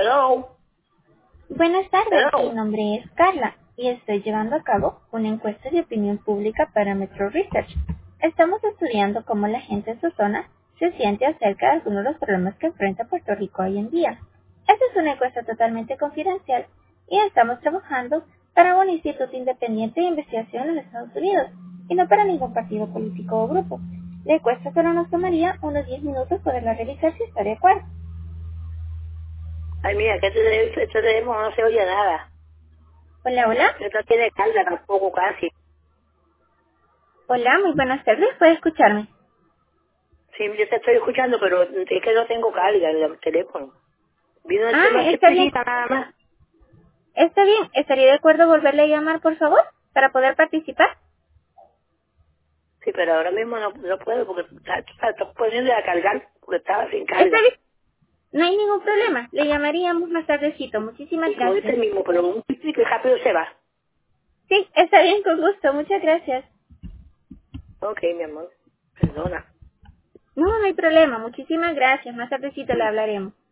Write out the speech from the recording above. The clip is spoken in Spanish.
Hello. Buenas tardes, mi Hello. nombre es Carla y estoy llevando a cabo una encuesta de opinión pública para Metro Research. Estamos estudiando cómo la gente en su zona se siente acerca de algunos de los problemas que enfrenta Puerto Rico hoy en día. Esta es una encuesta totalmente confidencial y estamos trabajando para un instituto independiente de investigación en los Estados Unidos y no para ningún partido político o grupo. La encuesta solo nos tomaría unos 10 minutos poderla realizar si está de acuerdo. Ay, mira, que este teléfono no se oye nada. Hola, hola. Esto tiene carga tampoco casi. Hola, muy buenas tardes. ¿Puede escucharme? Sí, yo te estoy escuchando, pero es que no tengo carga en el teléfono. Vino el tema Ah, que está bien. explica nada más. Está bien. ¿Estaría de acuerdo volverle a llamar, por favor, para poder participar? Sí, pero ahora mismo no puedo porque está poniendo a cargar porque estaba sin Está carga. bien. No hay ningún problema. Le llamaríamos más tardecito. Muchísimas Y con este gracias. mismo, pero un pico que rápido se va. Sí, está bien, con gusto. Muchas gracias. Ok, mi amor. Perdona. No, no hay problema. Muchísimas gracias. Más tardecito le hablaremos.